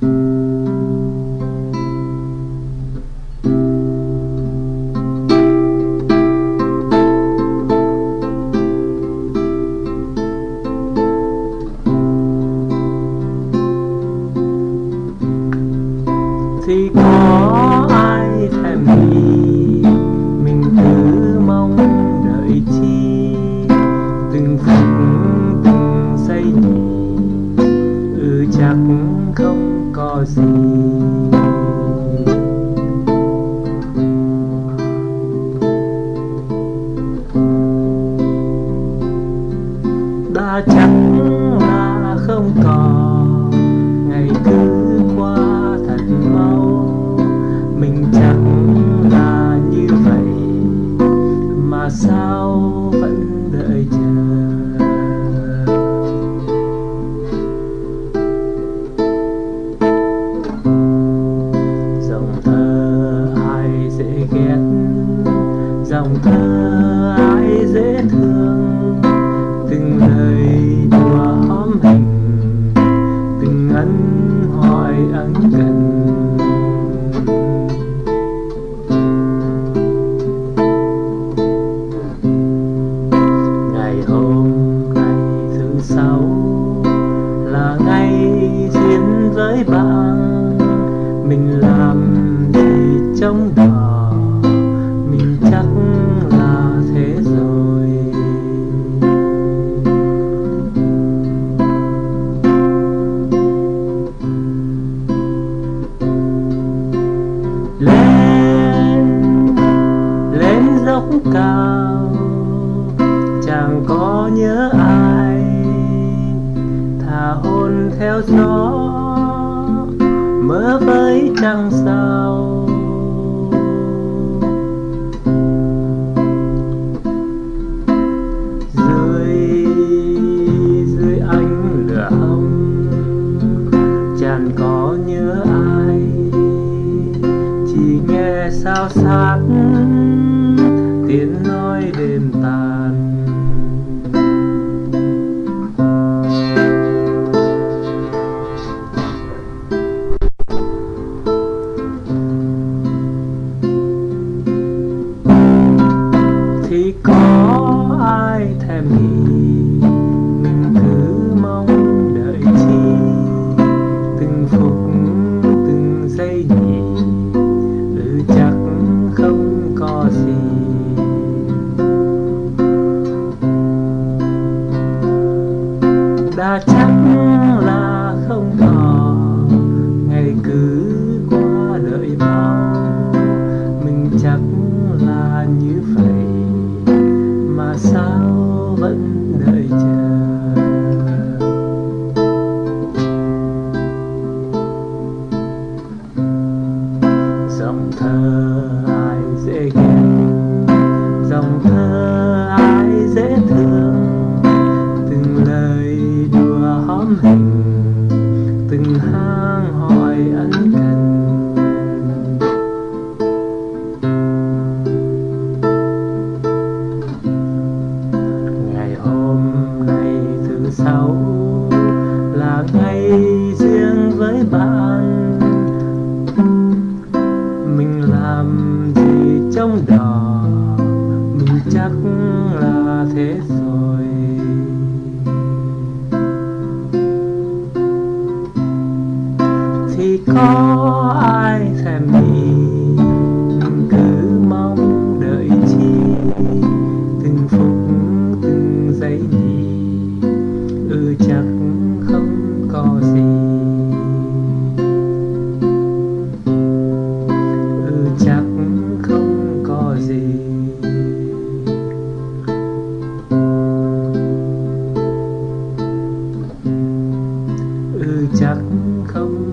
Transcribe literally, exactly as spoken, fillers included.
Thì có ai thèm nghĩ, mình cứ mong đợi chi, từng phút từng giây nhỉ, ừ chắc không có gì. Đã chắc là không còn, ngày cứ qua thật mau. Mình chắc là như vậy, mà sao vẫn đợi chờ. Dòng thơ ai dễ ghét, dòng thơ ai dễ thương, từng lời đùa hóm hình, từng ân hỏi ân cần. Ngày hôm nay thứ sáu là ngày duyên với bạn, mình làm gì trong đó, mình chắc là thế rồi. Lên lên dốc cao, chẳng có nhớ ai, thả hồn theo gió, mơ với trăng sao. Dưới dưới ánh lửa hồng, chẳng có nhớ ai, chỉ nghe sao sát tiếng nói đêm tàn. Thì có ai thèm nghĩ, mình cứ mong đợi chi, từng phút từng giây nhỉ, ừ chắc không có gì. Đã chắc là không còn, ngày cứ qua đợi mau. Mình chắc là như vậy, mà sao vẫn đợi chờ. Dòng thơ ai dễ ghét, dòng thơ ai dễ thương, từng lời đùa hóm hình, từng hang hỏi ân cần. Ngày hôm nay thứ sáu là ngày riêng với bạn, mình làm gì trong đó, mình chắc là thế rồi. Thì có ai thèm nghĩ, mình cứ mong đợi chi, từng phút từng giây nhỉ, ừ chắc không có gì. Ừ chắc không có gì. Ừ chắc không